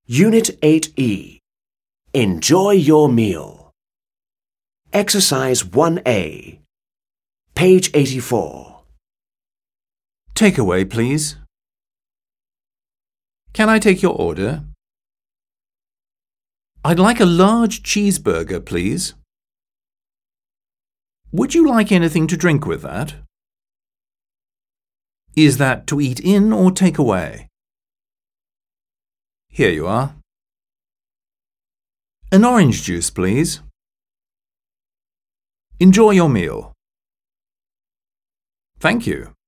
Unit 8E. Enjoy your meal. Exercise 1A. Page 84. Takeaway, please. Can I take your order? I'd like a large cheeseburger, please. Would you like anything to drink with that? Is that to eat in or take away? Here you are. An orange juice, please. Enjoy your meal. Thank you.